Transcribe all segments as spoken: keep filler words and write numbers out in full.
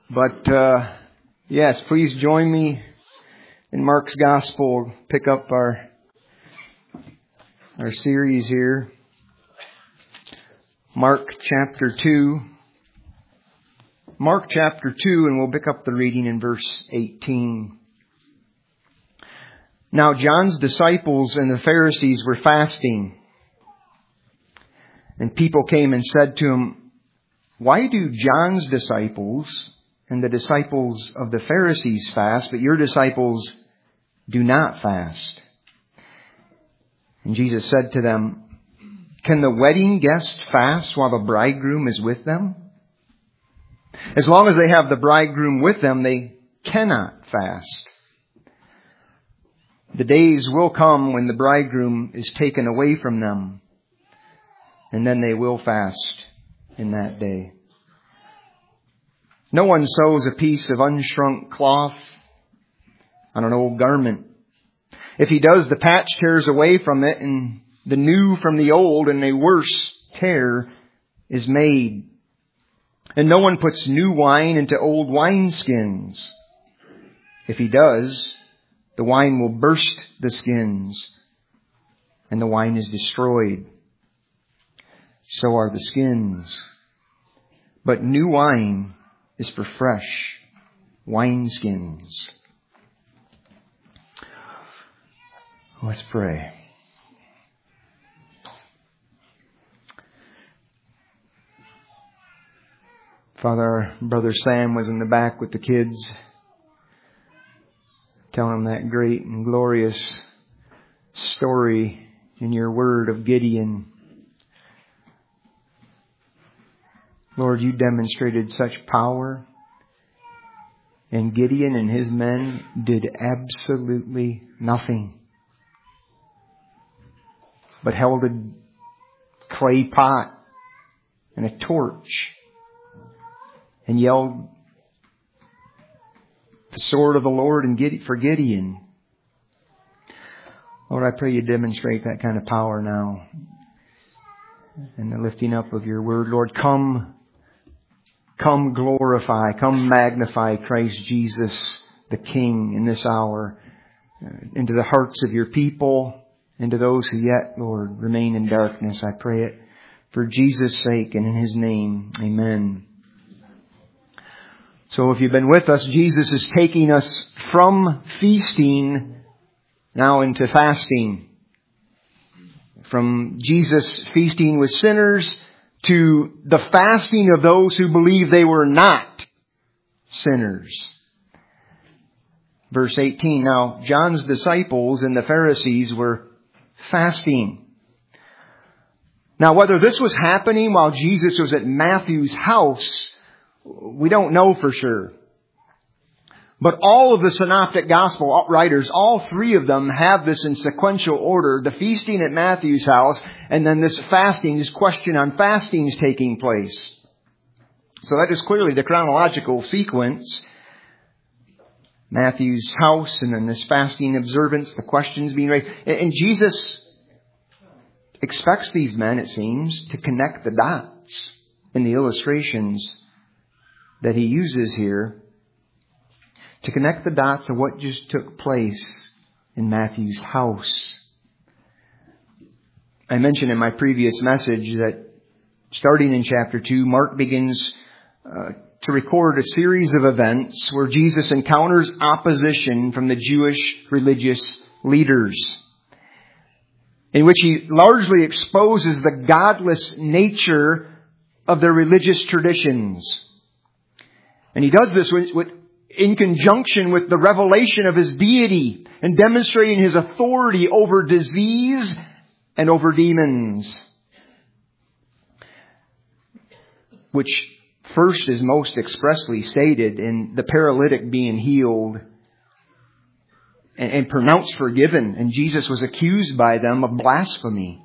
But, uh, yes, please join me in Mark's Gospel. Pick up our, our series here. Mark chapter two. Mark chapter two, and we'll pick up the reading in verse eighteen. Now John's disciples and the Pharisees were fasting. And people came and said to him, "Why do John's disciples and the disciples of the Pharisees fast, but your disciples do not fast?" And Jesus said to them, "Can the wedding guests fast while the bridegroom is with them? As long as they have the bridegroom with them, they cannot fast. The days will come when the bridegroom is taken away from them, and then they will fast in that day. No one sews a piece of unshrunk cloth on an old garment. If he does, the patch tears away from it, and the new from the old, and a worse tear is made. And no one puts new wine into old wineskins. If he does, the wine will burst the skins, and the wine is destroyed. So are the skins. But new wine is for fresh wineskins." Let's pray. Father, our brother Sam was in the back with the kids, telling them that great and glorious story in your word of Gideon. Lord, you demonstrated such power, and Gideon and his men did absolutely nothing, but held a clay pot and a torch and yelled the sword of the Lord and for Gideon. Lord, I pray you demonstrate that kind of power now in the lifting up of your word. Lord, come, come glorify, come magnify Christ Jesus, the King, in this hour, uh, into the hearts of your people, into those who yet, Lord, remain in darkness. I pray it for Jesus' sake and in His name. Amen. So if you've been with us, Jesus is taking us from feasting now into fasting. From Jesus feasting with sinners to the fasting of those who believe they were not sinners. Verse eighteen, now John's disciples and the Pharisees were fasting. Now whether this was happening while Jesus was at Matthew's house, we don't know for sure. But all of the synoptic gospel writers, all three of them have this in sequential order. The feasting at Matthew's house, and then this fasting, this question on fasting is taking place. So that is clearly the chronological sequence. Matthew's house, and then this fasting observance, the questions being raised. And Jesus expects these men, it seems, to connect the dots in the illustrations that he uses here, to connect the dots of what just took place in Matthew's house. I mentioned in my previous message that starting in chapter two, Mark begins uh, to record a series of events where Jesus encounters opposition from the Jewish religious leaders, in which he largely exposes the godless nature of their religious traditions. And he does this with, with, in conjunction with the revelation of his deity and demonstrating his authority over disease and over demons, which first is most expressly stated in the paralytic being healed and, and pronounced forgiven. And Jesus was accused by them of blasphemy.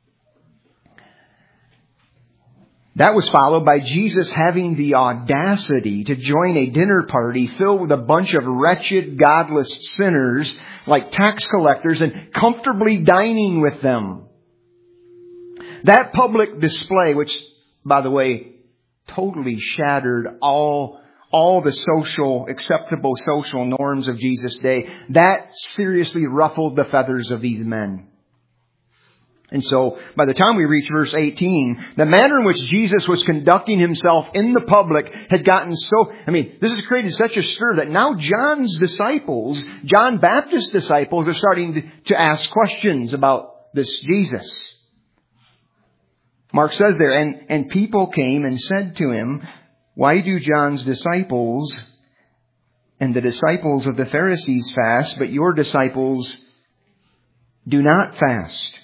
That was followed by Jesus having the audacity to join a dinner party filled with a bunch of wretched, godless sinners like tax collectors and comfortably dining with them. That public display, which, by the way, totally shattered all all the social, acceptable social norms of Jesus' day. That seriously ruffled the feathers of these men. And so, by the time we reach verse eighteen, the manner in which Jesus was conducting himself in the public had gotten so, I mean, this has created such a stir that now John's disciples, John Baptist's disciples, are starting to ask questions about this Jesus. Mark says there, and, and people came and said to him, "Why do John's disciples and the disciples of the Pharisees fast, but your disciples do not fast?"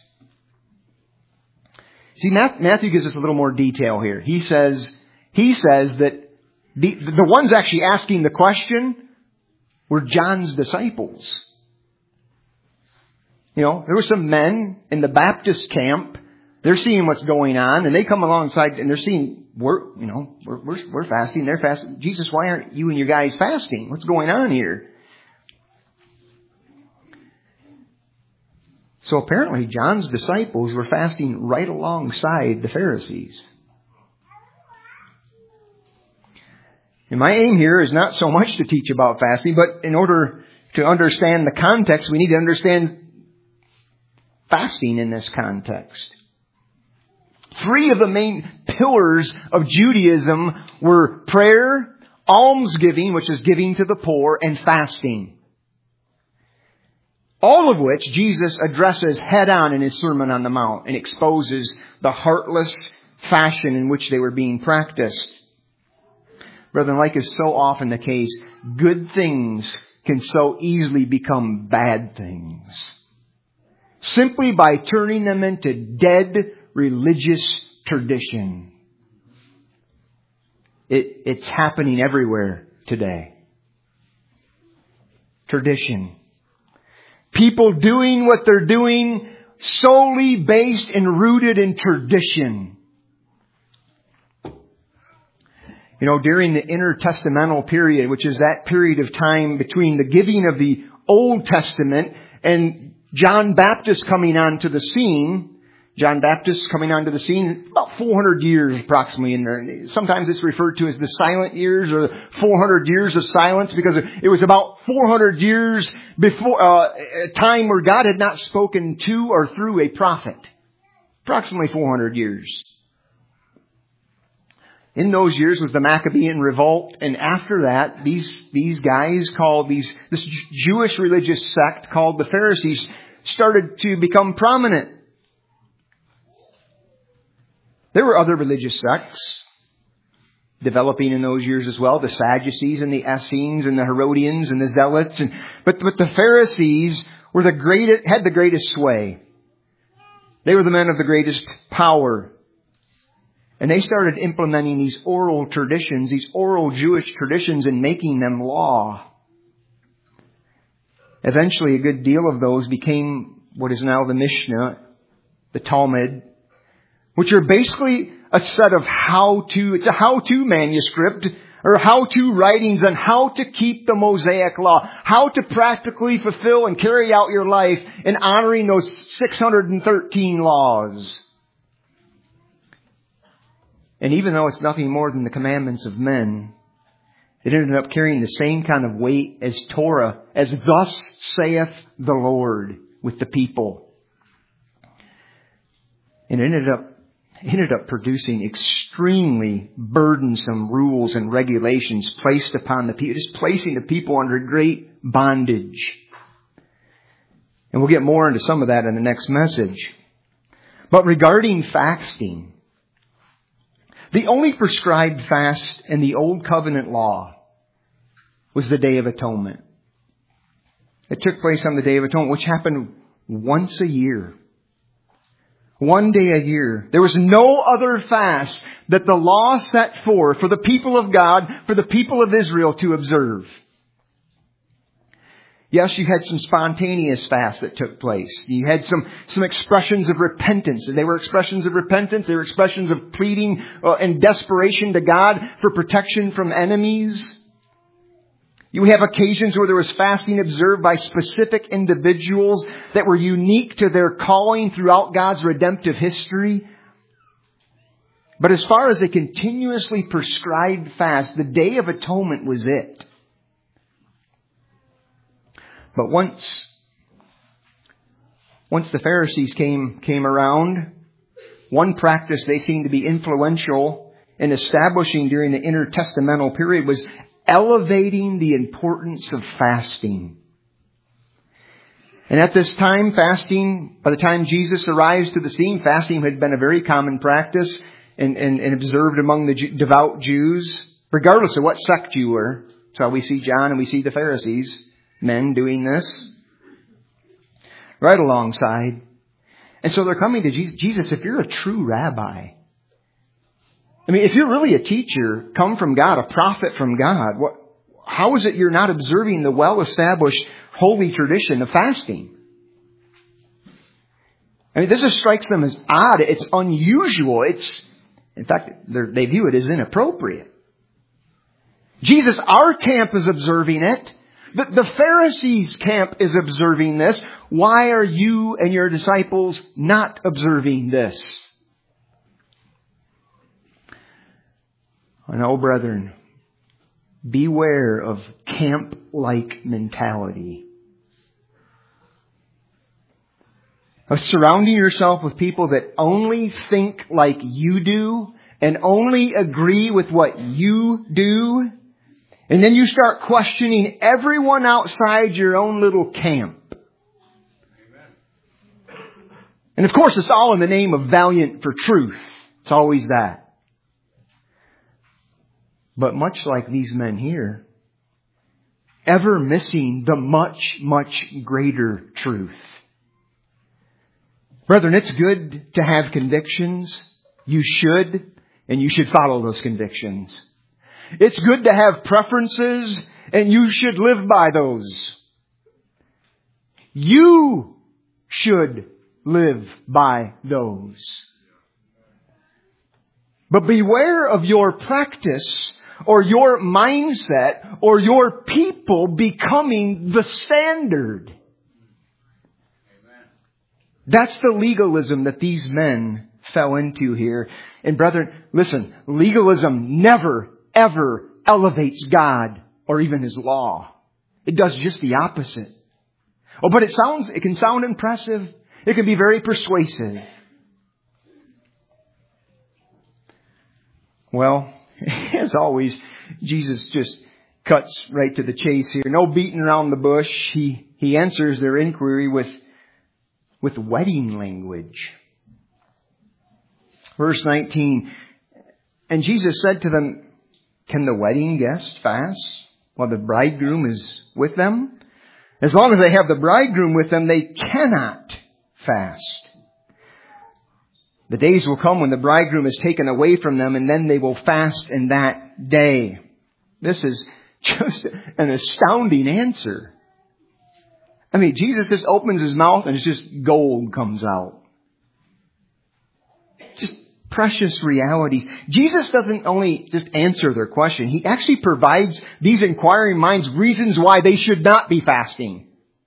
See, Matthew gives us a little more detail here. He says, he says that the, the ones actually asking the question were John's disciples. You know, there were some men in the Baptist camp. They're seeing what's going on, and they come alongside and they're seeing, we're, you know, we're, we're, we're fasting, they're fasting. Jesus, why aren't you and your guys fasting? What's going on here? So apparently John's disciples were fasting right alongside the Pharisees. And my aim here is not so much to teach about fasting, but in order to understand the context, we need to understand fasting in this context. Three of the main pillars of Judaism were prayer, almsgiving, which is giving to the poor, and fasting. All of which Jesus addresses head on in his Sermon on the Mount and exposes the heartless fashion in which they were being practiced. Brethren, like is so often the case, good things can so easily become bad things. Simply by turning them into dead religious tradition. It, it's happening everywhere today. Tradition. People doing what they're doing solely based and rooted in tradition. You know, during the intertestamental period, which is that period of time between the giving of the Old Testament and John Baptist coming onto the scene, John Baptist coming onto the scene, about four hundred years approximately in there. Sometimes it's referred to as the silent years or the four hundred years of silence because it was about four hundred years before, uh, a time where God had not spoken to or through a prophet. Approximately four hundred years. In those years was the Maccabean revolt, and after that, these, these guys called these, this Jewish religious sect called the Pharisees started to become prominent. There were other religious sects developing in those years as well. The Sadducees and the Essenes and the Herodians and the Zealots. And, but, but the Pharisees were the greatest, had the greatest sway. They were the men of the greatest power. And they started implementing these oral traditions, these oral Jewish traditions, and making them law. Eventually, a good deal of those became what is now the Mishnah, the Talmud, which are basically a set of how-to, it's a how-to manuscript or how-to writings on how to keep the Mosaic law, how to practically fulfill and carry out your life in honoring those six hundred thirteen laws. And even though it's nothing more than the commandments of men, it ended up carrying the same kind of weight as Torah, as thus saith the Lord with the people. And it ended up ended up producing extremely burdensome rules and regulations placed upon the people, just placing the people under great bondage. And we'll get more into some of that in the next message. But regarding fasting, the only prescribed fast in the Old Covenant law was the Day of Atonement. It took place on the Day of Atonement, which happened once a year. One day a year. There was no other fast that the law set forth for the people of God, for the people of Israel to observe. Yes, you had some spontaneous fasts that took place. You had some, some expressions of repentance. And they were expressions of repentance. They were expressions of pleading uh, and desperation to God for protection from enemies. You have occasions where there was fasting observed by specific individuals that were unique to their calling throughout God's redemptive history. But as far as a continuously prescribed fast, the Day of Atonement was it. But once, once the Pharisees came, came around, one practice they seemed to be influential in establishing during the intertestamental period was elevating the importance of fasting. And at this time, fasting, by the time Jesus arrives to the scene, fasting had been a very common practice and, and, and observed among the devout Jews, regardless of what sect you were. So we see John and we see the Pharisees, men doing this, right alongside. And so they're coming to Jesus. Jesus, if you're a true rabbi, I mean, if you're really a teacher, come from God, a prophet from God, what, how is it you're not observing the well-established holy tradition of fasting? I mean, this just strikes them as odd. It's unusual. It's, in fact, they view it as inappropriate. Jesus, our camp is observing it. The, the Pharisees' camp is observing this. Why are you and your disciples not observing this? And oh, brethren, beware of camp-like mentality. Of surrounding yourself with people that only think like you do and only agree with what you do. And then you start questioning everyone outside your own little camp. Amen. And of course, it's all in the name of valiant for truth. It's always that. But much like these men here, ever missing the much, much greater truth. Brethren, it's good to have convictions. You should, and you should follow those convictions. It's good to have preferences, and you should live by those. You should live by those. But beware of your practice or your mindset or your people becoming the standard. That's the legalism that these men fell into here. And brethren, listen, legalism never, ever elevates God or even His law. It does just the opposite. Oh, but it sounds, it can sound impressive. It can be very persuasive. Well, as always, Jesus just cuts right to the chase here. No beating around the bush. He, he answers their inquiry with, with wedding language. Verse nineteen, and Jesus said to them, can the wedding guest fast while the bridegroom is with them? As long as they have the bridegroom with them, they cannot fast. The days will come when the bridegroom is taken away from them, and then they will fast in that day. This is just an astounding answer. I mean, Jesus just opens His mouth and it's just gold comes out. Just precious realities. Jesus doesn't only just answer their question. He actually provides these inquiring minds reasons why they should not be fasting.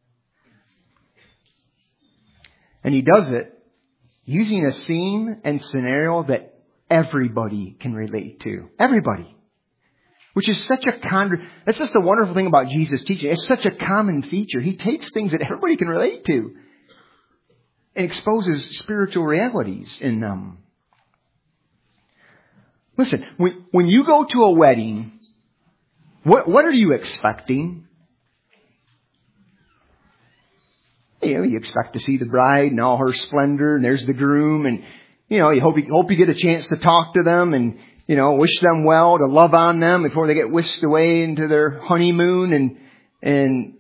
And He does it using a scene and scenario that everybody can relate to. Everybody. Which is such a con... That's just the wonderful thing about Jesus' teaching. It's such a common feature. He takes things that everybody can relate to and exposes spiritual realities in them. Listen, when, when you go to a wedding, what, what are you expecting? You know, you expect to see the bride and all her splendor, and there's the groom, and you know, you hope you hope you get a chance to talk to them and you know, wish them well, to love on them before they get whisked away into their honeymoon, and and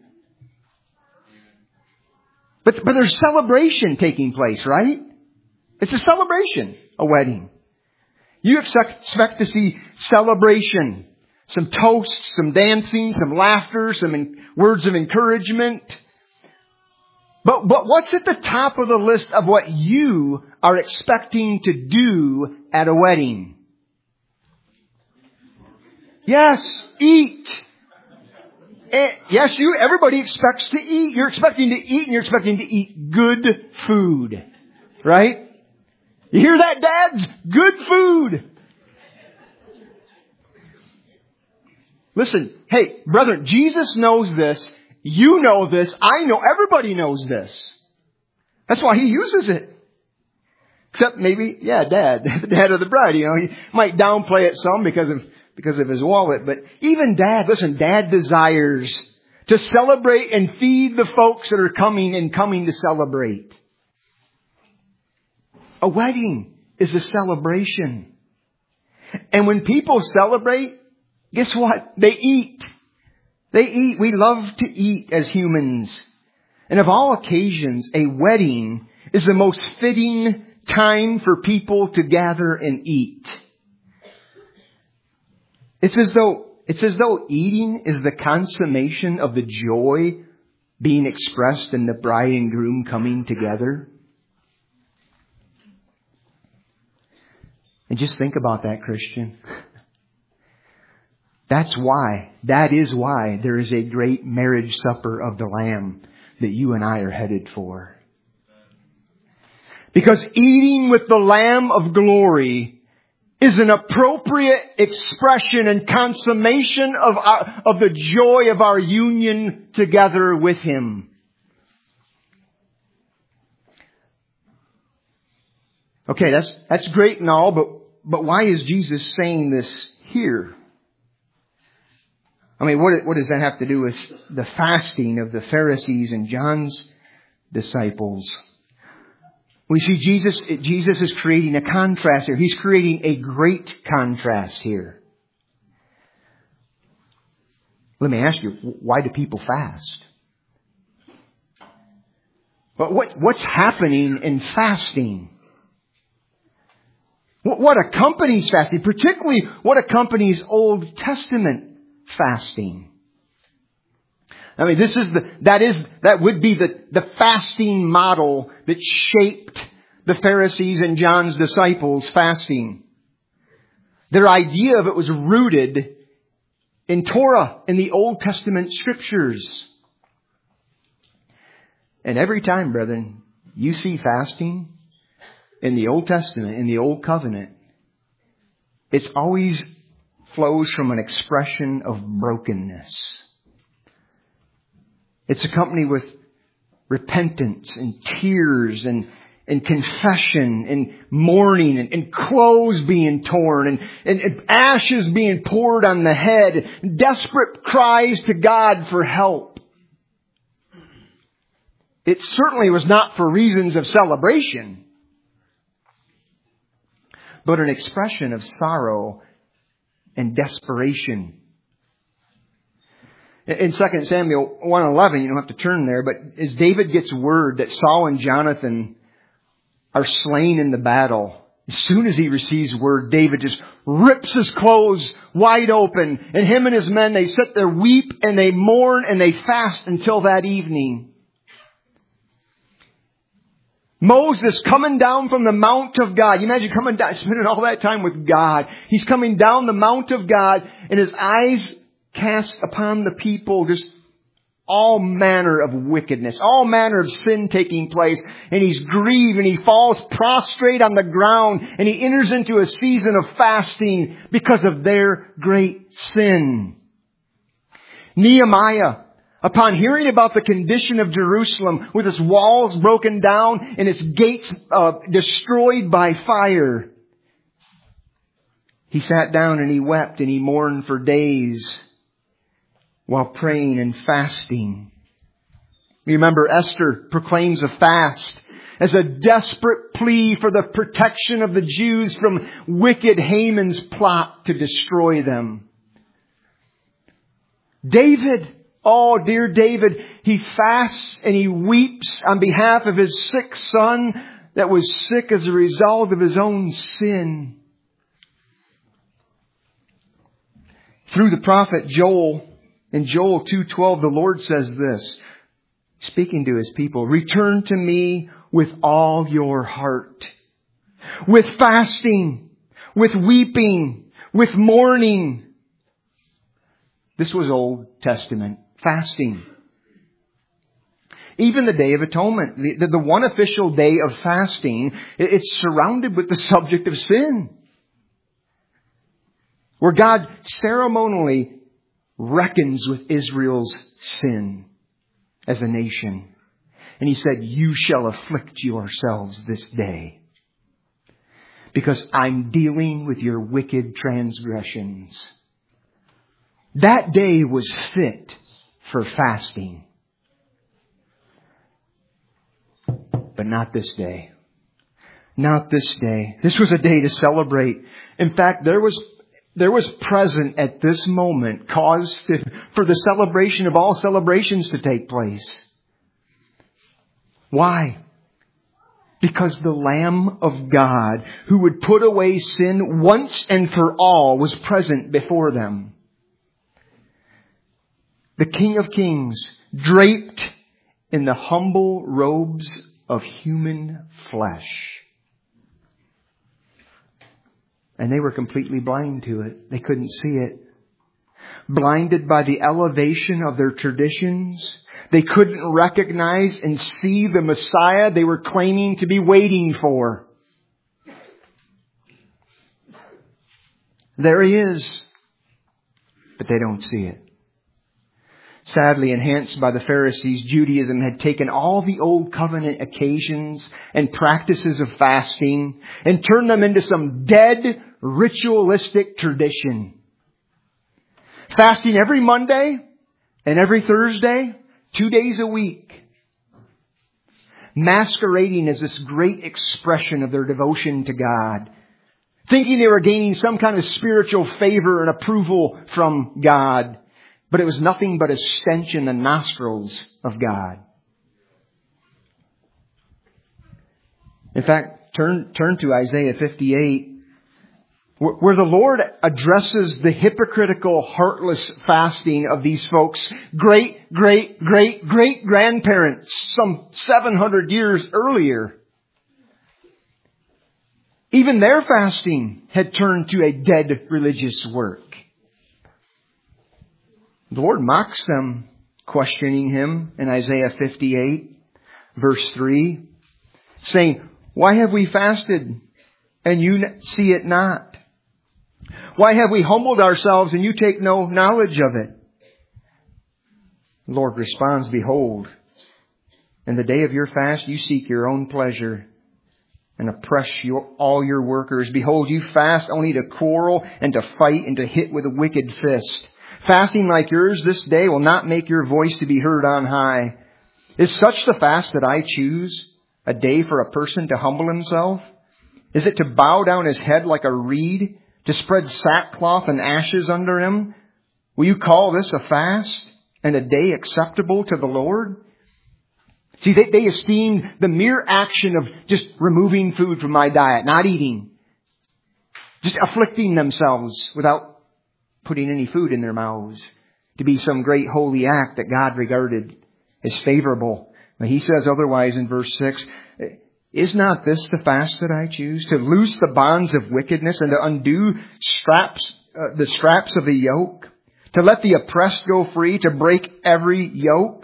but but there's celebration taking place, right? It's a celebration, a wedding. You expect expect to see celebration, some toasts, some dancing, some laughter, some in, words of encouragement. But, but what's at the top of the list of what you are expecting to do at a wedding? Yes, eat. And yes, you, everybody expects to eat. You're expecting to eat and you're expecting to eat good food. Right? You hear that, dads? Good food. Listen, hey, brethren, Jesus knows this. You know this. I know. Everybody knows this. That's why He uses it. Except maybe, yeah, Dad, the dad of the bride. You know, he might downplay it some because of because of his wallet. But even Dad, listen, Dad desires to celebrate and feed the folks that are coming and coming to celebrate. A wedding is a celebration. And when people celebrate, guess what? They eat. They eat. We love to eat as humans. And of all occasions, a wedding is the most fitting time for people to gather and eat. It's as though, it's as though eating is the consummation of the joy being expressed in the bride and groom coming together. And just think about that, Christian. That's why, that is why there is a great marriage supper of the Lamb that you and I are headed for. Because eating with the Lamb of glory is an appropriate expression and consummation of our, of the joy of our union together with Him. Okay, that's, that's great and all, but, but why is Jesus saying this here? I mean, what, what does that have to do with the fasting of the Pharisees and John's disciples? We see Jesus, Jesus is creating a contrast here. He's creating a great contrast here. Let me ask you, why do people fast? But what, what's happening in fasting? What accompanies fasting? Particularly what accompanies Old Testament fasting? I mean, this is the, that is, that would be the, the fasting model that shaped the Pharisees and John's disciples' fasting. Their idea of it was rooted in Torah, in the Old Testament Scriptures. And every time, brethren, you see fasting in the Old Testament, in the Old Covenant, it's always flows from an expression of brokenness. It's accompanied with repentance and tears and, and confession and mourning and, and clothes being torn and, and, and ashes being poured on the head, and desperate cries to God for help. It certainly was not for reasons of celebration, but an expression of sorrow and desperation. In Second Samuel one eleven, you don't have to turn there, but as David gets word that Saul and Jonathan are slain in the battle, as soon as he receives word, David just rips his clothes wide open, and him and his men, they sit there, weep, and they mourn, and they fast until that evening. Moses coming down from the Mount of God. You imagine coming down, spending all that time with God. He's coming down the Mount of God, and his eyes cast upon the people, just all manner of wickedness, all manner of sin taking place. And he's grieved and he falls prostrate on the ground, and he enters into a season of fasting because of their great sin. Nehemiah, upon hearing about the condition of Jerusalem with its walls broken down and its gates uh, destroyed by fire, he sat down and he wept and he mourned for days while praying and fasting. You remember Esther proclaims a fast as a desperate plea for the protection of the Jews from wicked Haman's plot to destroy them. David, oh dear David, he fasts and he weeps on behalf of his sick son that was sick as a result of his own sin. Through the prophet Joel, in Joel two twelve, the Lord says this, speaking to His people, "Return to me with all your heart, with fasting, with weeping, with mourning." This was Old Testament fasting. Even the Day of Atonement, the, the one official day of fasting, it's surrounded with the subject of sin. Where God ceremonially reckons with Israel's sin as a nation. And He said, you shall afflict yourselves this day, because I'm dealing with your wicked transgressions. That day was fit for fasting. But not this day. Not this day. This was a day to celebrate. In fact, there was there was present at this moment cause to, for the celebration of all celebrations to take place. Why? Because the Lamb of God, who would put away sin once and for all, was present before them. The King of Kings, draped in the humble robes of human flesh. And they were completely blind to it. They couldn't see it. Blinded by the elevation of their traditions, they couldn't recognize and see the Messiah they were claiming to be waiting for. There He is, but they don't see it. Sadly, enhanced by the Pharisees, Judaism had taken all the old covenant occasions and practices of fasting and turned them into some dead, ritualistic tradition. Fasting every Monday and every Thursday, two days a week. Masquerading as this great expression of their devotion to God. Thinking they were gaining some kind of spiritual favor and approval from God. But it was nothing but a stench in the nostrils of God. In fact, turn, turn to Isaiah fifty-eight, where the Lord addresses the hypocritical, heartless fasting of these folks' great, great, great, great grandparents some seven hundred years earlier. Even their fasting had turned to a dead religious work. The Lord mocks them, questioning Him in Isaiah fifty-eight, verse three, saying, why have we fasted and you see it not? Why have we humbled ourselves and you take no knowledge of it? The Lord responds, behold, in the day of your fast you seek your own pleasure and oppress your, all your workers. Behold, you fast only to quarrel and to fight and to hit with a wicked fist. Fasting like yours this day will not make your voice to be heard on high. Is such the fast that I choose, a day for a person to humble himself? Is it to bow down his head like a reed, to spread sackcloth and ashes under him? Will you call this a fast and a day acceptable to the Lord? See, they, they esteemed the mere action of just removing food from my diet, not eating, just afflicting themselves without putting any food in their mouths, to be some great holy act that God regarded as favorable. But He says otherwise in verse six, is not this the fast that I choose? To loose the bonds of wickedness and to undo straps, uh, the straps of the yoke? To let the oppressed go free? To break every yoke?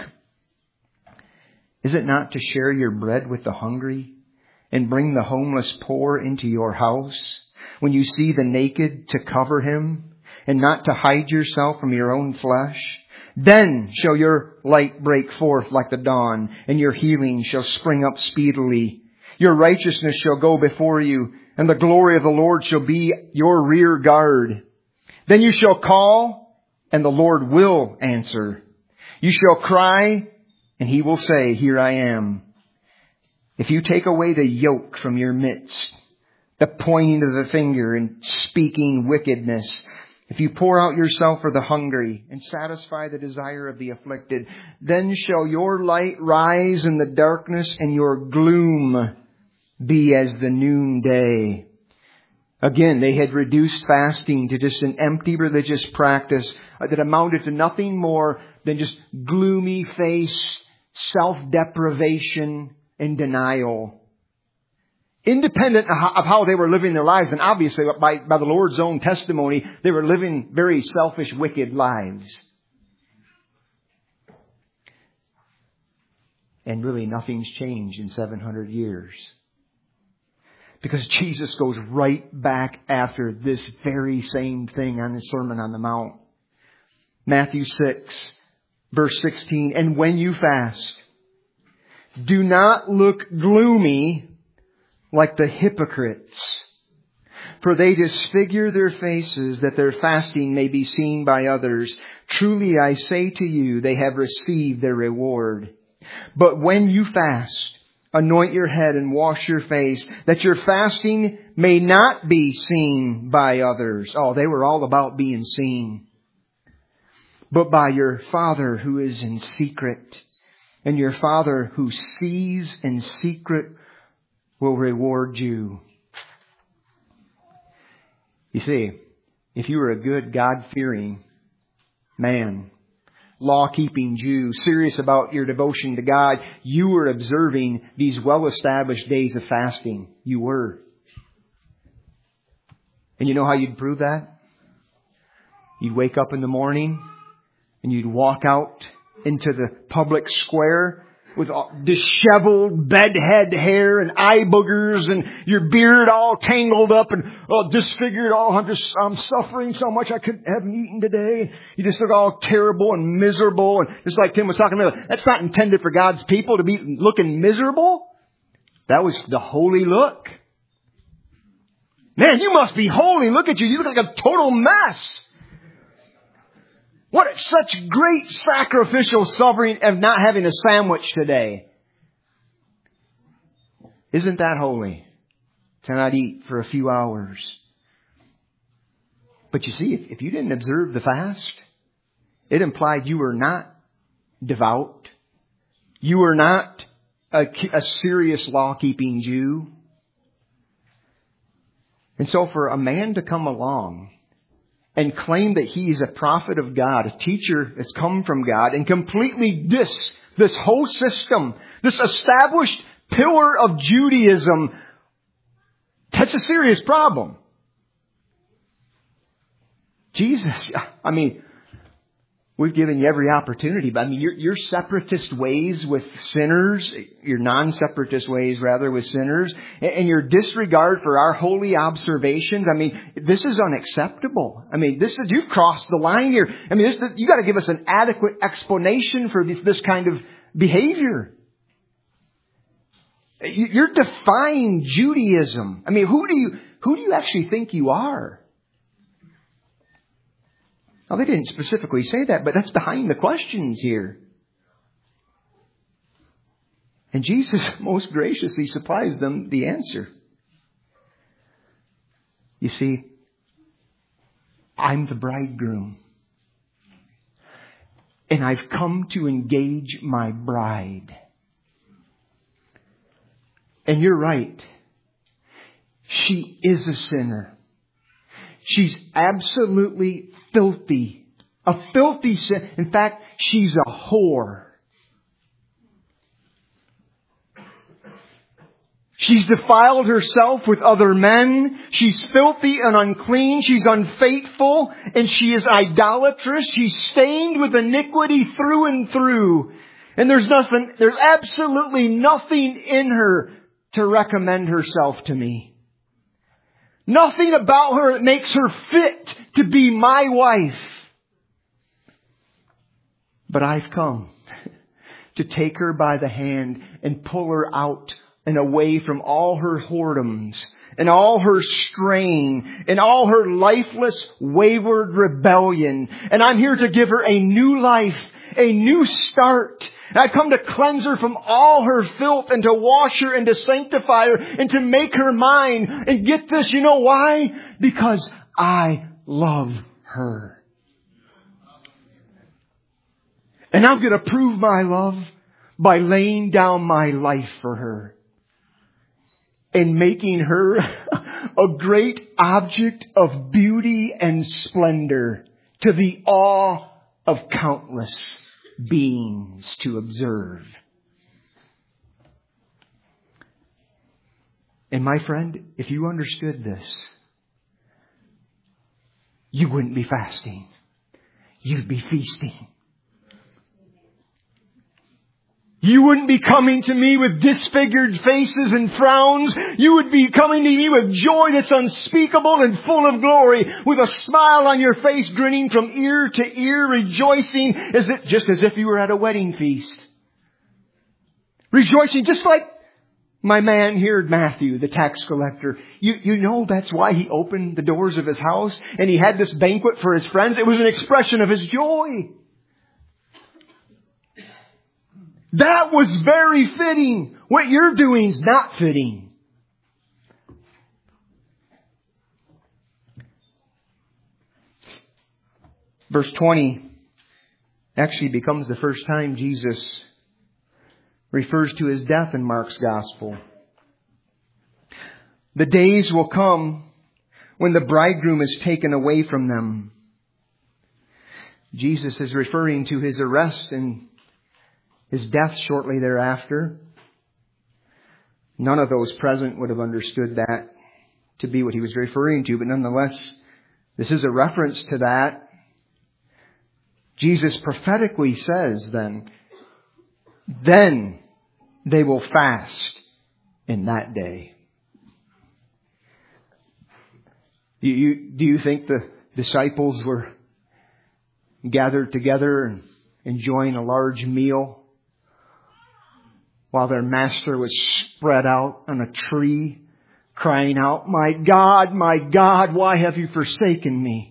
Is it not to share your bread with the hungry and bring the homeless poor into your house? When you see the naked, to cover him and not to hide yourself from your own flesh? Then shall your light break forth like the dawn, and your healing shall spring up speedily. Your righteousness shall go before you, and the glory of the Lord shall be your rear guard. Then you shall call, and the Lord will answer. You shall cry, and He will say, here I am. If you take away the yoke from your midst, the pointing of the finger and speaking wickedness, if you pour out yourself for the hungry and satisfy the desire of the afflicted, then shall your light rise in the darkness and your gloom be as the noonday. Again, they had reduced fasting to just an empty religious practice that amounted to nothing more than just gloomy face, self-deprivation, and denial. Independent of how they were living their lives, and obviously by, by the Lord's own testimony, they were living very selfish, wicked lives. And really nothing's changed in seven hundred years. Because Jesus goes right back after this very same thing on the Sermon on the Mount. Matthew six, verse sixteen. And when you fast, do not look gloomy like the hypocrites, for they disfigure their faces that their fasting may be seen by others. Truly I say to you, they have received their reward. But when you fast, anoint your head and wash your face, that your fasting may not be seen by others. Oh, they were all about being seen. But by your Father who is in secret. And your Father who sees in secret will reward you. You see, if you were a good God-fearing man, law-keeping Jew, serious about your devotion to God, you were observing these well-established days of fasting. You were. And you know how you'd prove that? You'd wake up in the morning and you'd walk out into the public square with disheveled bedhead hair and eye boogers and your beard all tangled up and oh, disfigured. Oh, I'm just, I'm suffering so much I couldn't haven't eaten today. You just look all terrible and miserable. And just like Tim was talking about, that's not intended for God's people to be looking miserable. That was the holy look. Man, you must be holy. Look at you. You look like a total mess. What such great sacrificial suffering of not having a sandwich today. Isn't that holy? To not eat for a few hours. But you see, if, if you didn't observe the fast, it implied you were not devout. You were not a, a serious law-keeping Jew. And so for a man to come along and claim that he is a prophet of God, a teacher that's come from God, and completely diss this whole system, this established pillar of Judaism, that's a serious problem. Jesus, I mean, we've given you every opportunity, but I mean, your, your separatist ways with sinners, your non-separatist ways rather with sinners, and, and your disregard for our holy observations, I mean, this is unacceptable. I mean, this is, you've crossed the line here. I mean, this, you got to give us an adequate explanation for this, this kind of behavior. You're defying Judaism. I mean, who do you, who do you actually think you are? Now, they didn't specifically say that, but that's behind the questions here. And Jesus most graciously supplies them the answer. You see, I'm the bridegroom. And I've come to engage my bride. And you're right. She is a sinner. She's absolutely filthy. A filthy sin. In fact, she's a whore. She's defiled herself with other men. She's filthy and unclean. She's unfaithful. And she is idolatrous. She's stained with iniquity through and through. And there's nothing, there's absolutely nothing in her to recommend herself to me. Nothing about her that makes her fit to be my wife. But I've come to take her by the hand and pull her out and away from all her whoredoms and all her straying and all her lifeless, wayward rebellion. And I'm here to give her a new life, a new start. And I've come to cleanse her from all her filth and to wash her and to sanctify her and to make her mine. And get this, you know why? Because I love her. And I'm going to prove my love by laying down my life for her. And making her a great object of beauty and splendor to the awe of countless beings to observe. And my friend, if you understood this, you wouldn't be fasting. You'd be feasting. You wouldn't be coming to me with disfigured faces and frowns. You would be coming to me with joy that's unspeakable and full of glory, with a smile on your face, grinning from ear to ear, rejoicing as it, just as if you were at a wedding feast. Rejoicing just like my man here, Matthew, the tax collector. You, you know that's why he opened the doors of his house and he had this banquet for his friends. It was an expression of his joy. That was very fitting. What you're doing is not fitting. Verse twenty actually becomes the first time Jesus refers to His death in Mark's Gospel. The days will come when the bridegroom is taken away from them. Jesus is referring to His arrest and His death shortly thereafter. None of those present would have understood that to be what He was referring to, but nonetheless, this is a reference to that. Jesus prophetically says then, then they will fast in that day. Do you, do you think the disciples were gathered together and enjoying a large meal while their master was spread out on a tree, crying out, "My God, my God, why have you forsaken me?"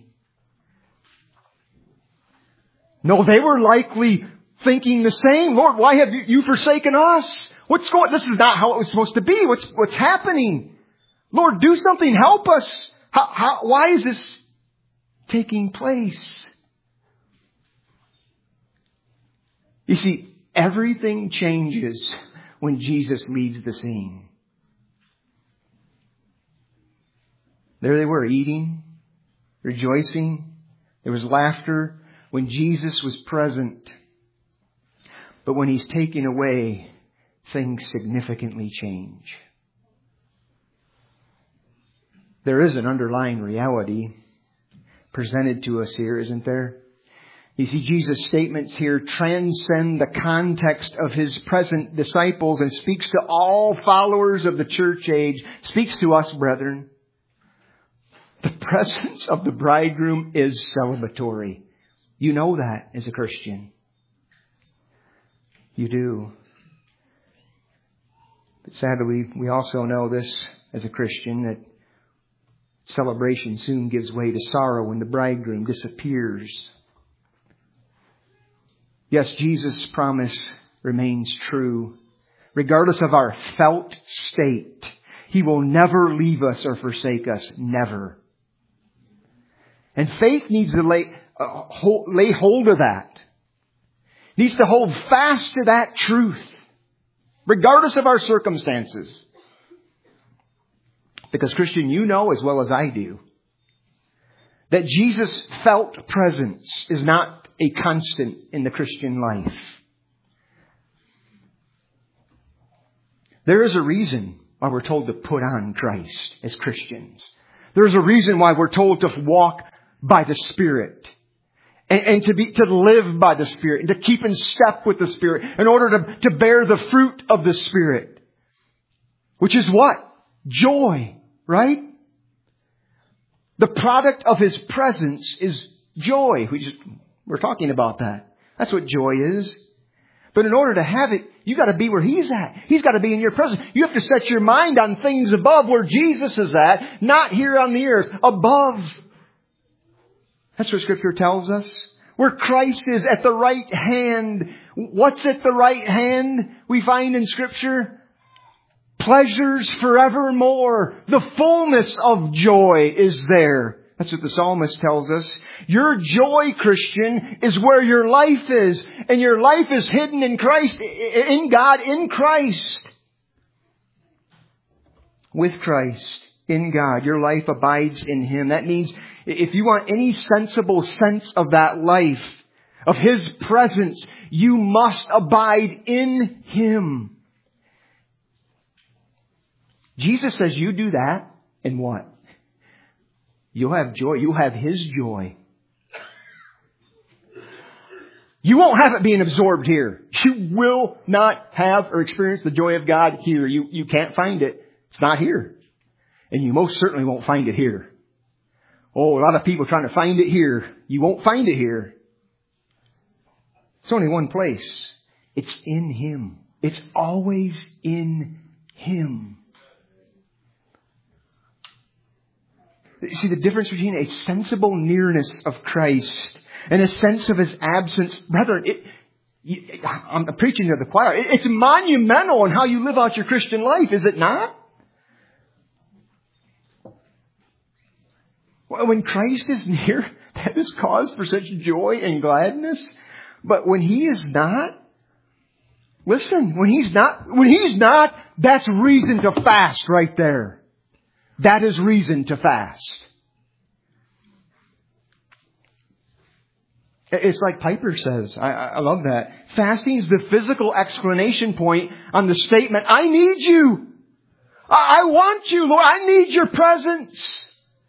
No, they were likely thinking the same. "Lord, why have you, you forsaken us? What's going, this is not how it was supposed to be. What's, what's happening? Lord, do something. Help us. How, how, why is this taking place?" You see, everything changes when Jesus leaves the scene. There they were, eating, rejoicing. There was laughter when Jesus was present. But when He's taken away, things significantly change. There is an underlying reality presented to us here, isn't there? You see, Jesus' statements here transcend the context of His present disciples and speaks to all followers of the church age. Speaks to us, brethren. The presence of the bridegroom is celebratory. You know that as a Christian. You do. But sadly, we, we also know this as a Christian, that celebration soon gives way to sorrow when the bridegroom disappears. Yes, Jesus' promise remains true. Regardless of our felt state, He will never leave us or forsake us. Never. And faith needs to lay, uh, hold, lay hold of that. Needs to hold fast to that truth. Regardless of our circumstances. Because Christian, you know as well as I do that Jesus' felt presence is not a constant in the Christian life. There is a reason why we're told to put on Christ as Christians. There's a reason why we're told to walk by the Spirit. And, and to be, to live by the Spirit. And to keep in step with the Spirit. In order to, to bear the fruit of the Spirit. Which is what? Joy. Right? The product of His presence is joy. We just, we're talking about that. That's what joy is. But in order to have it, you got to be where He's at. He's got to be in your presence. You have to set your mind on things above where Jesus is at, not here on the earth, above. That's what Scripture tells us. Where Christ is at the right hand. What's at the right hand we find in Scripture? Pleasures forevermore. The fullness of joy is there. That's what the psalmist tells us. Your joy, Christian, is where your life is. And your life is hidden in Christ, in God, in Christ. With Christ, in God. Your life abides in Him. That means if you want any sensible sense of that life, of His presence, you must abide in Him. Jesus says you do that, and what? You'll have joy. You'll have His joy. You won't have it being absorbed here. You will not have or experience the joy of God here. You, you can't find it. It's not here. And you most certainly won't find it here. Oh, a lot of people trying to find it here. You won't find it here. It's only one place. It's in Him. It's always in Him. See the difference between a sensible nearness of Christ and a sense of His absence. Brethren, it, I'm preaching to the choir. It's monumental in how you live out your Christian life, is it not? When Christ is near, that is cause for such joy and gladness. But when He is not, listen, when He's not, when He's not, that's reason to fast right there. That is reason to fast. It's like Piper says. I, I love that. Fasting is the physical explanation point on the statement, I need you. I, I want you, Lord. I need your presence.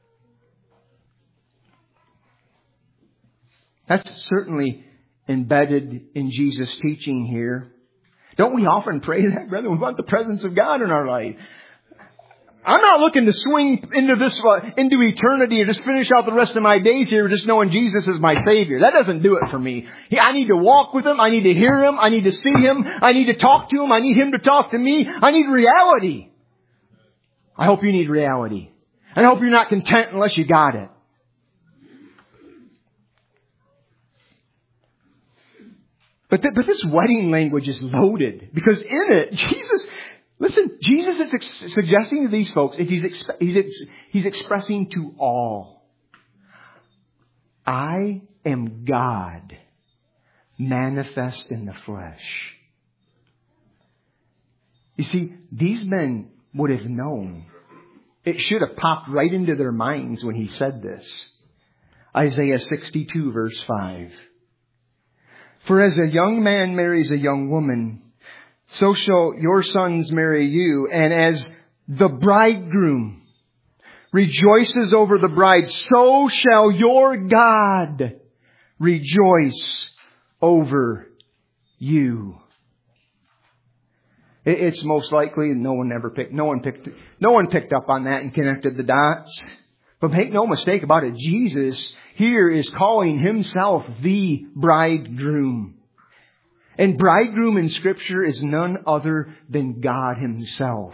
That's certainly embedded in Jesus' teaching here. Don't we often pray that, brother? We want the presence of God in our life. I'm not looking to swing into this, uh, into eternity or just finish out the rest of my days here just knowing Jesus is my Savior. That doesn't do it for me. I need to walk with Him. I need to hear Him. I need to see Him. I need to talk to Him. I need Him to talk to me. I need reality. I hope you need reality. And I hope you're not content unless you got it. But, th- but this wedding language is loaded because in it, Jesus... Listen, Jesus is ex- suggesting to these folks, if he's, exp- he's, ex- he's expressing to all, I am God, manifest in the flesh. You see, these men would have known. It should have popped right into their minds when He said this. Isaiah sixty-two, verse five. For as a young man marries a young woman, so shall your sons marry you. And as the bridegroom rejoices over the bride, so shall your God rejoice over you. It's most likely no one ever picked, no one picked, no one picked up on that and connected the dots. But make no mistake about it, Jesus here is calling Himself the bridegroom. And bridegroom in Scripture is none other than God Himself.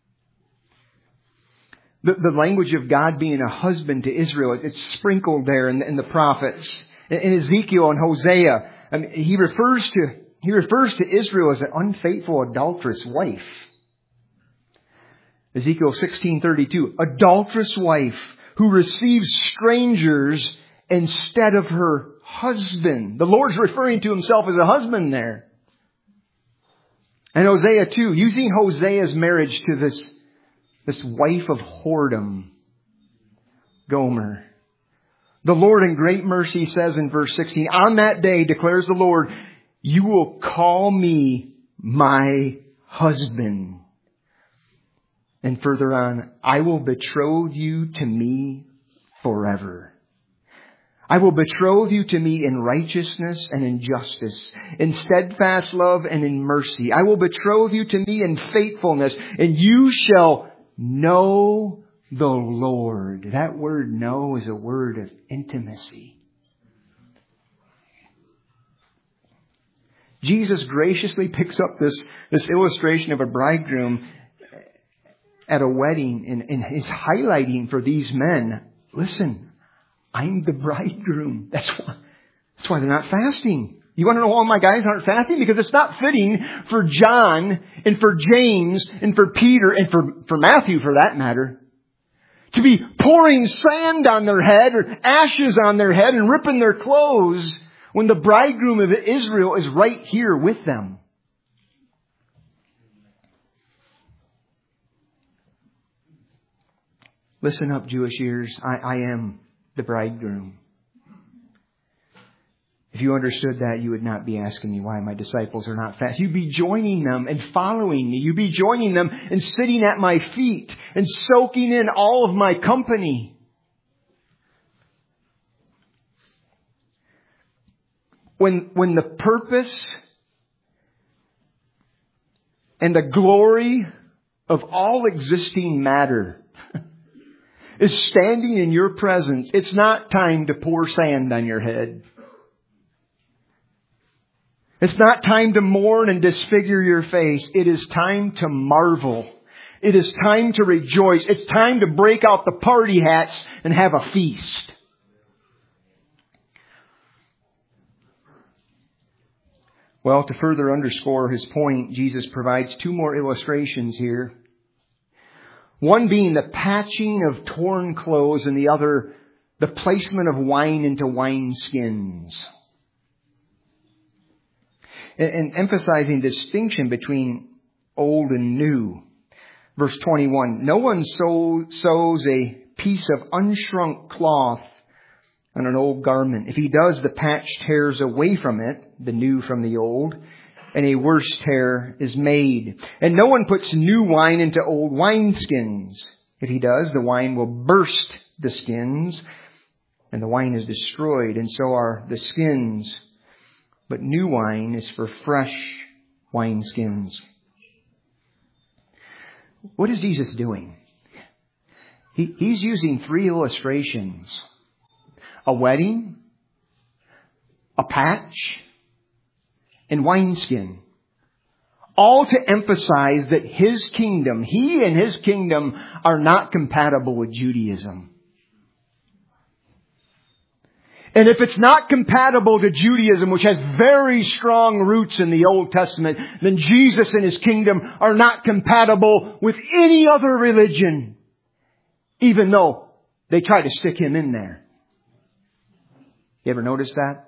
The, the language of God being a husband to Israel, it's sprinkled there in, in the prophets. In, in Ezekiel and Hosea, I mean, he refers to he refers to Israel as an unfaithful, adulterous wife. Ezekiel sixteen thirty-two, adulterous wife who receives strangers instead of her husband. The Lord's referring to Himself as a husband there. And Hosea two, using Hosea's marriage to this, this wife of whoredom, Gomer. The Lord in great mercy says in verse sixteen, on that day, declares the Lord, you will call me my husband. And further on, I will betroth you to me forever. I will betroth you to me in righteousness and in justice, in steadfast love and in mercy. I will betroth you to me in faithfulness, and you shall know the Lord. That word know is a word of intimacy. Jesus graciously picks up this, this illustration of a bridegroom at a wedding and, and is highlighting for these men, listen, I'm the bridegroom. That's why, that's why they're not fasting. You want to know why my guys aren't fasting? Because it's not fitting for John and for James and for Peter and for, for Matthew for that matter to be pouring sand on their head or ashes on their head and ripping their clothes when the bridegroom of Israel is right here with them. Listen up, Jewish ears. I, I am the bridegroom. If you understood that, you would not be asking me why my disciples are not fast. You'd be joining them and following me. You'd be joining them and sitting at my feet and soaking in all of my company. when, when the purpose and the glory of all existing matter is standing in your presence, it's not time to pour sand on your head. It's not time to mourn and disfigure your face. It is time to marvel. It is time to rejoice. It's time to break out the party hats and have a feast. Well, to further underscore his point, Jesus provides two more illustrations here. One being the patching of torn clothes and the other, the placement of wine into wineskins. And, and emphasizing distinction between old and new. Verse twenty-one, no one sew, sews a piece of unshrunk cloth on an old garment. If he does, the patch tears away from it, the new from the old, and a worse tear is made. And no one puts new wine into old wineskins. If he does, the wine will burst the skins, and the wine is destroyed, and so are the skins. But new wine is for fresh wineskins. What is Jesus doing? He, he's using three illustrations. A wedding, a patch, and wineskin. All to emphasize that his kingdom, he and his kingdom are not compatible with Judaism. And if it's not compatible to Judaism, which has very strong roots in the Old Testament, then Jesus and his kingdom are not compatible with any other religion, even though they try to stick him in there. You ever notice that?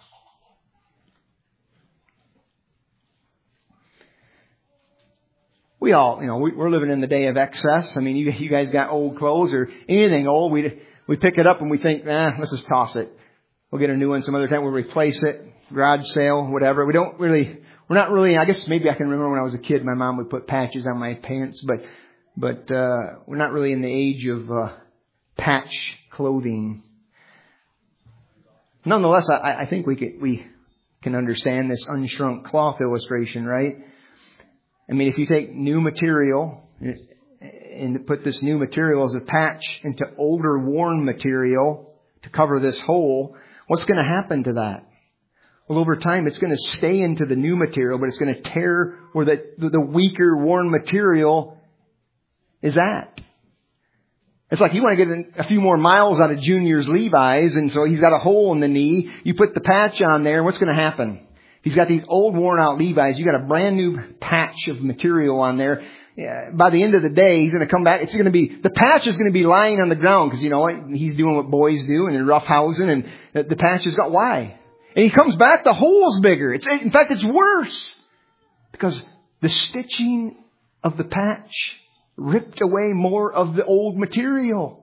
We all, you know, we, we're living in the day of excess. I mean, you, you guys got old clothes or anything old. We, we pick it up and we think, nah, let's just toss it. We'll get a new one some other time. We'll replace it. Garage sale, whatever. We don't really, we're not really, I guess maybe I can remember when I was a kid, my mom would put patches on my pants, but, but, uh, we're not really in the age of, uh, patch clothing. Nonetheless, I, I think we can, we can understand this unshrunk cloth illustration, right? I mean, if you take new material and put this new material as a patch into older worn material to cover this hole, what's going to happen to that? Well, over time, it's going to stay into the new material, but it's going to tear where the, the weaker worn material is at. It's like you want to get a few more miles out of Junior's Levi's, and so he's got a hole in the knee. You put the patch on there, and what's going to happen? He's got these old worn out Levi's. You got a brand new patch of material on there. Yeah, by the end of the day, he's going to come back. It's going to be, the patch is going to be lying on the ground because, you know, he's doing what boys do and roughhousing, and the patch has got, why? And he comes back, the hole's bigger. It's, in fact, it's worse because the stitching of the patch ripped away more of the old material.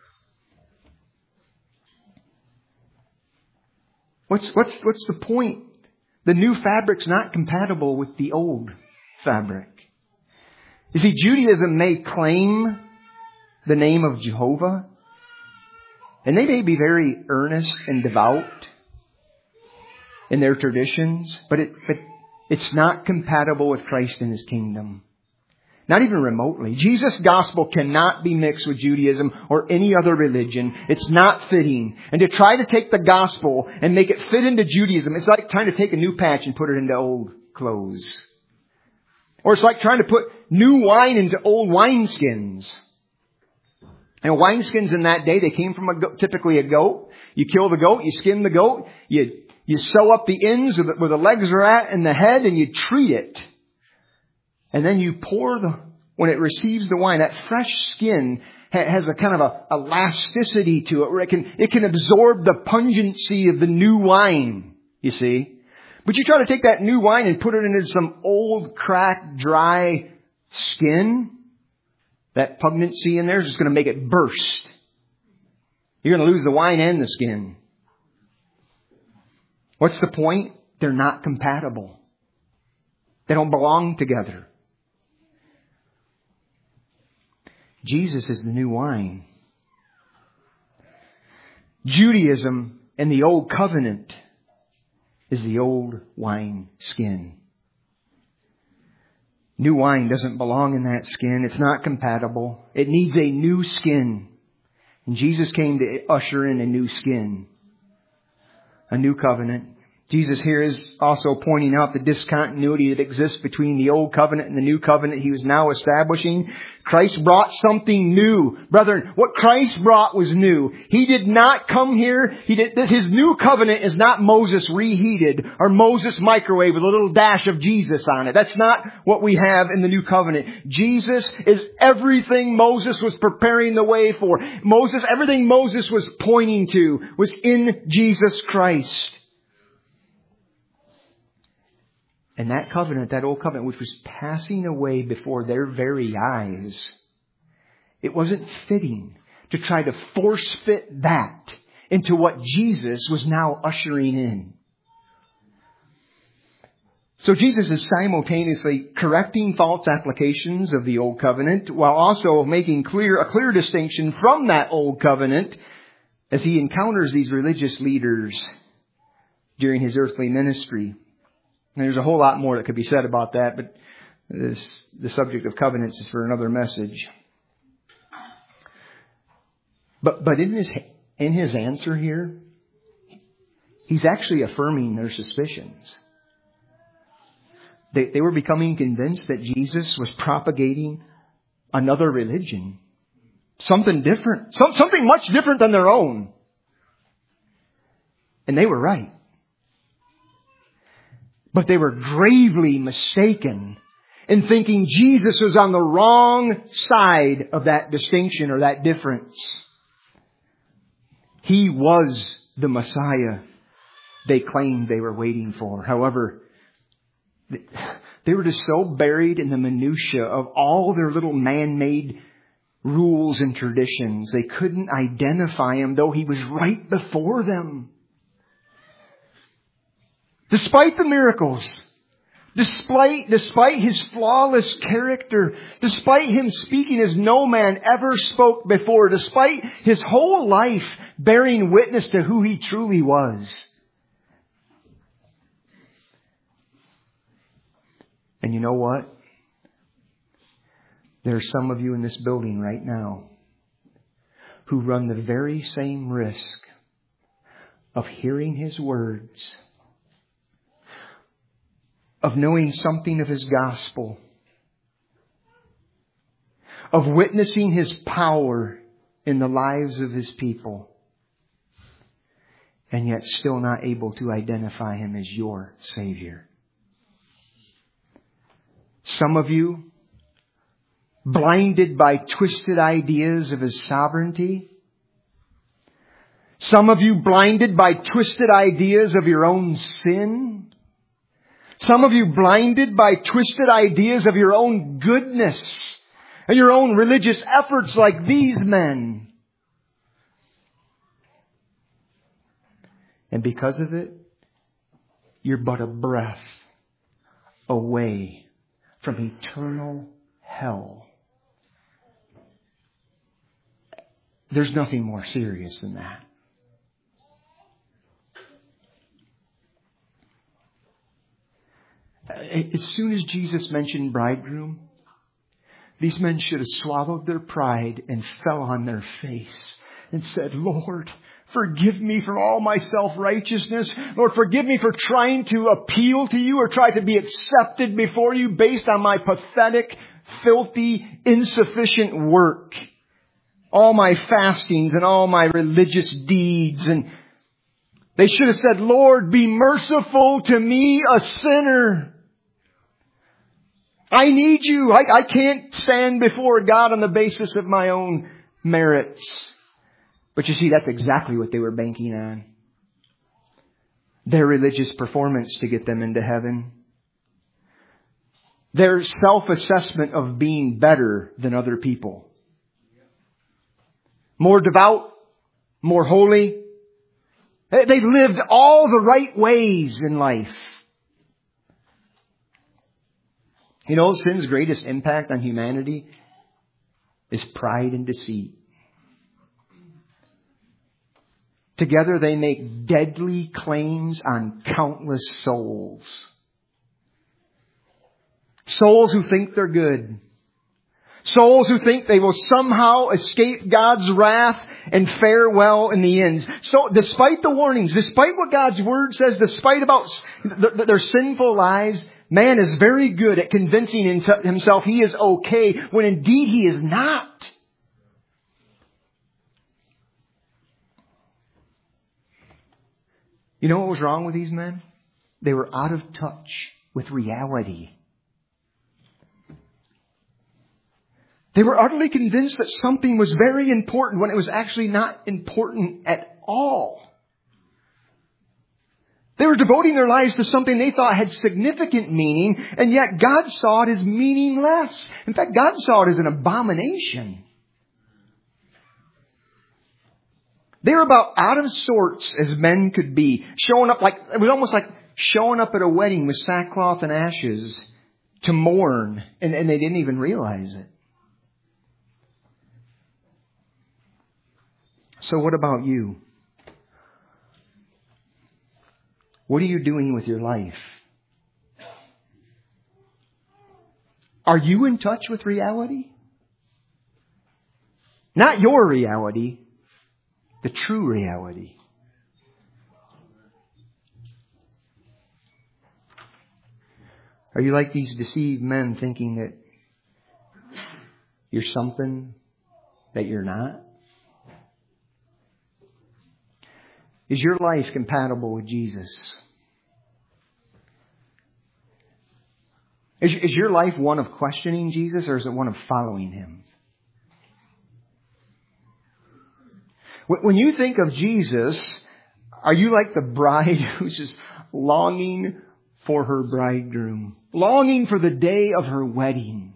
What's, what's, what's the point? The new fabric's not compatible with the old fabric. You see, Judaism may claim the name of Jehovah, and they may be very earnest and devout in their traditions, but it, but it's not compatible with Christ and his kingdom. Not even remotely. Jesus' gospel cannot be mixed with Judaism or any other religion. It's not fitting. And to try to take the gospel and make it fit into Judaism, it's like trying to take a new patch and put it into old clothes. Or it's like trying to put new wine into old wineskins. And wineskins in that day, they came from a goat, typically a goat. You kill the goat, you skin the goat, you, you sew up the ends where the legs are at and the head, and you treat it. And then you pour the, when it receives the wine, that fresh skin has a kind of a elasticity to it where it can, it can absorb the pungency of the new wine, you see. But you try to take that new wine and put it into some old, cracked, dry skin, that pungency in there is just going to make it burst. You're going to lose the wine and the skin. What's the point? They're not compatible. They don't belong together. Jesus is the new wine. Judaism and the Old Covenant is the old wine skin. New wine doesn't belong in that skin. It's not compatible. It needs a new skin. And Jesus came to usher in a new skin. A new covenant. Jesus here is also pointing out the discontinuity that exists between the old covenant and the new covenant He was now establishing. Christ brought something new. Brethren, what Christ brought was new. He did not come here. He did, His new covenant is not Moses reheated or Moses microwave with a little dash of Jesus on it. That's not what we have in the new covenant. Jesus is everything Moses was preparing the way for. Moses, everything Moses was pointing to was in Jesus Christ. And that covenant, that old covenant, which was passing away before their very eyes, it wasn't fitting to try to force fit that into what Jesus was now ushering in. So Jesus is simultaneously correcting false applications of the old covenant while also making clear a clear distinction from that old covenant as He encounters these religious leaders during His earthly ministry. And there's a whole lot more that could be said about that, but this, the subject of covenants is for another message. But but in his in his answer here, He's actually affirming their suspicions. They they were becoming convinced that Jesus was propagating another religion, something different, some, something much different than their own, and they were right. But they were gravely mistaken in thinking Jesus was on the wrong side of that distinction or that difference. He was the Messiah they claimed they were waiting for. However, they were just so buried in the minutia of all their little man-made rules and traditions, they couldn't identify Him, though He was right before them. Despite the miracles, despite, despite His flawless character, despite Him speaking as no man ever spoke before, despite His whole life bearing witness to who He truly was. And you know what? There are some of you in this building right now who run the very same risk of hearing His words, of knowing something of His gospel, of witnessing His power in the lives of His people, and yet still not able to identify Him as your Savior. Some of you, blinded by twisted ideas of His sovereignty. Some of you blinded by twisted ideas of your own sin. Some of you blinded by twisted ideas of your own goodness and your own religious efforts like these men. And because of it, you're but a breath away from eternal hell. There's nothing more serious than that. As soon as Jesus mentioned bridegroom, these men should have swallowed their pride and fell on their face and said, Lord, forgive me for all my self-righteousness. Lord, forgive me for trying to appeal to You or try to be accepted before You based on my pathetic, filthy, insufficient work. All my fastings and all my religious deeds. And they should have said, Lord, be merciful to me, a sinner. I need You. I, I can't stand before God on the basis of my own merits. But you see, that's exactly what they were banking on. Their religious performance to get them into heaven. Their self-assessment of being better than other people. More devout, more holy. They lived all the right ways in life. You know, sin's greatest impact on humanity is pride and deceit. Together they make deadly claims on countless souls. Souls who think they're good. Souls who think they will somehow escape God's wrath and fare well in the end. So despite the warnings, despite what God's Word says, despite about their sinful lives, man is very good at convincing himself he is okay when indeed he is not. You know what was wrong with these men? They were out of touch with reality. They were utterly convinced that something was very important when it was actually not important at all. They were devoting their lives to something they thought had significant meaning, and yet God saw it as meaningless. In fact, God saw it as an abomination. They were about out of sorts as men could be. Showing up like, it was almost like showing up at a wedding with sackcloth and ashes to mourn, and, and they didn't even realize it. So what about you? What are you doing with your life? Are you in touch with reality? Not your reality, the true reality. Are you like these deceived men thinking that you're something that you're not? Is your life compatible with Jesus? Is, is your life one of questioning Jesus, or is it one of following Him? When you think of Jesus, are you like the bride who's just longing for her bridegroom, longing for the day of her wedding,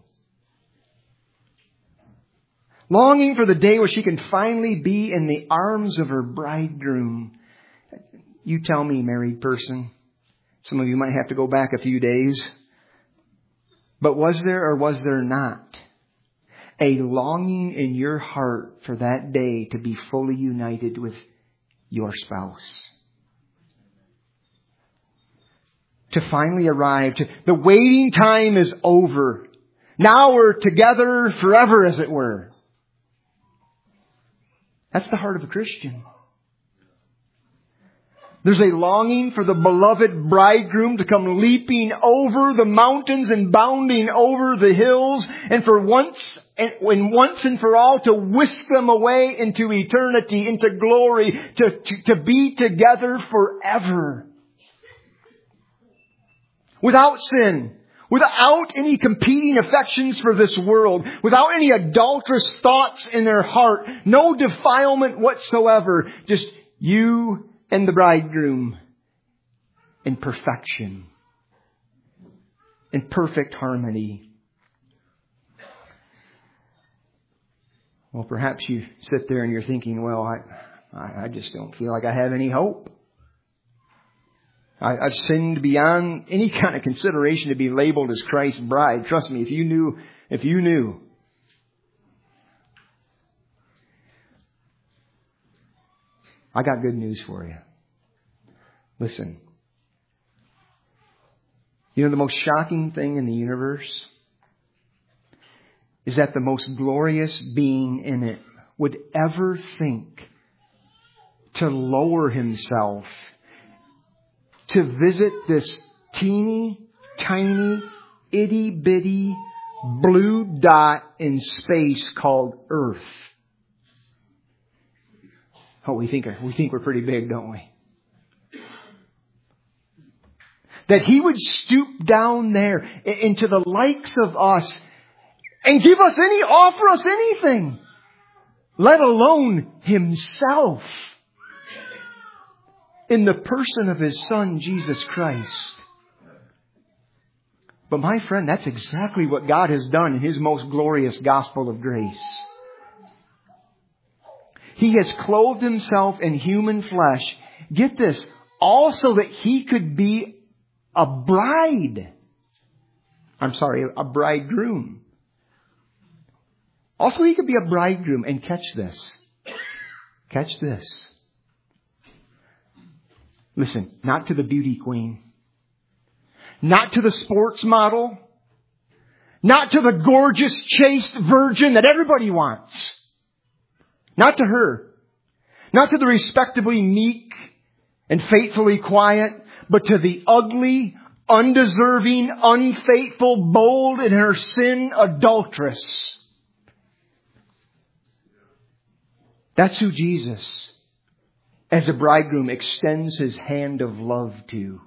longing for the day where she can finally be in the arms of her bridegroom? You tell me, married person. Some of you might have to go back a few days. But was there or was there not a longing in your heart for that day to be fully united with your spouse? To finally arrive. To, the waiting time is over. Now we're together forever, as it were. That's the heart of a Christian. There's a longing for the beloved bridegroom to come leaping over the mountains and bounding over the hills, and for once and when once and for all to whisk them away into eternity, into glory, to, to, to be together forever. Without sin, without any competing affections for this world, without any adulterous thoughts in their heart, no defilement whatsoever, just you and the bridegroom in perfection, in perfect harmony. Well, perhaps you sit there and you're thinking, well, I, I just don't feel like I have any hope. I, I've sinned beyond any kind of consideration to be labeled as Christ's bride. Trust me, if you knew, if you knew. I got good news for you. Listen. You know the most shocking thing in the universe is that the most glorious being in it would ever think to lower himself to visit this teeny, tiny, itty bitty blue dot in space called Earth. Oh, we think we think we're pretty big, don't we? That He would stoop down there into the likes of us and give us any, offer us anything, let alone Himself, in the person of His Son, Jesus Christ. But my friend, that's exactly what God has done in His most glorious gospel of grace. He has clothed Himself in human flesh. Get this, also that He could be a bride. I'm sorry, a bridegroom. Also, He could be a bridegroom. And catch this. Catch this. Listen, not to the beauty queen. Not to the sports model. Not to the gorgeous, chaste virgin that everybody wants. Not to her. Not to the respectably meek and faithfully quiet, but to the ugly, undeserving, unfaithful, bold in her sin adulteress. That's who Jesus, as a bridegroom, extends His hand of love to.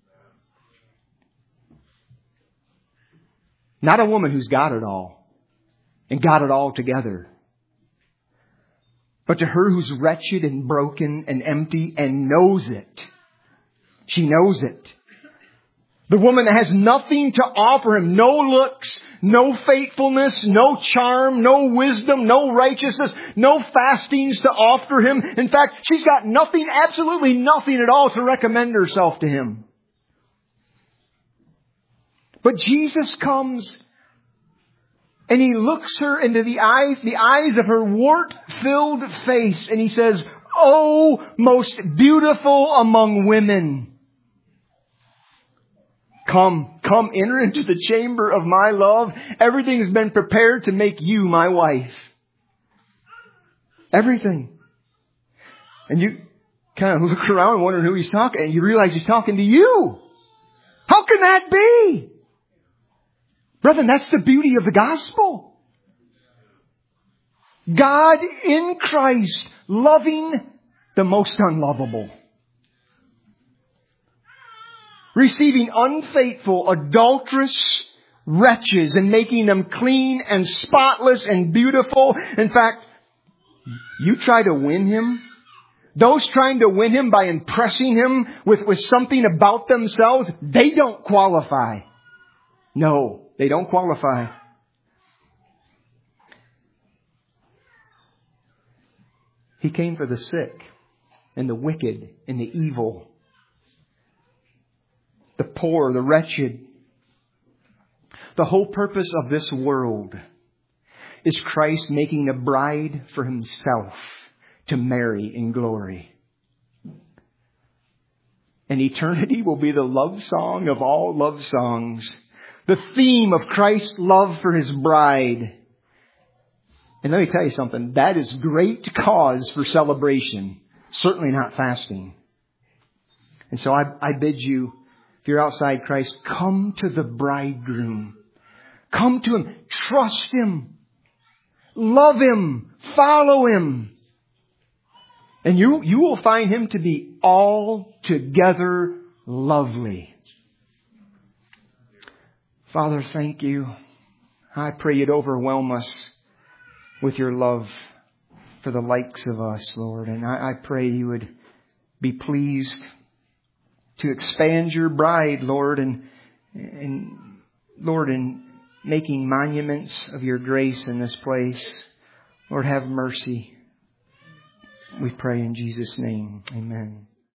Not a woman who's got it all and got it all together. But to her who's wretched and broken and empty and knows it. She knows it. The woman that has nothing to offer him. No looks, no faithfulness, no charm, no wisdom, no righteousness, no fastings to offer him. In fact, she's got nothing, absolutely nothing at all to recommend herself to him. But Jesus comes and He looks her into the eyes, the eyes of her wart-filled face, and He says, "Oh, most beautiful among women. Come, come, enter into the chamber of my love. Everything has been prepared to make you my wife." Everything. And you kind of look around and wonder who He's talking, and you realize He's talking to you. How can that be? Brethren, that's the beauty of the gospel. God in Christ, loving the most unlovable. Receiving unfaithful, adulterous wretches and making them clean and spotless and beautiful. In fact, you try to win Him. Those trying to win Him by impressing Him with, with something about themselves, they don't qualify. No. They don't qualify. He came for the sick and the wicked and the evil, the poor, the wretched. The whole purpose of this world is Christ making a bride for Himself to marry in glory. And eternity will be the love song of all love songs. The theme of Christ's love for His bride. And let me tell you something. That is great cause for celebration. Certainly not fasting. And so I, I bid you, if you're outside Christ, come to the bridegroom. Come to Him. Trust Him. Love Him. Follow Him. And you, you will find Him to be altogether lovely. Father, thank You. I pray You'd overwhelm us with Your love for the likes of us, Lord. And I, I pray You would be pleased to expand Your bride, Lord, and, and Lord, in making monuments of Your grace in this place. Lord, have mercy. We pray in Jesus' name. Amen.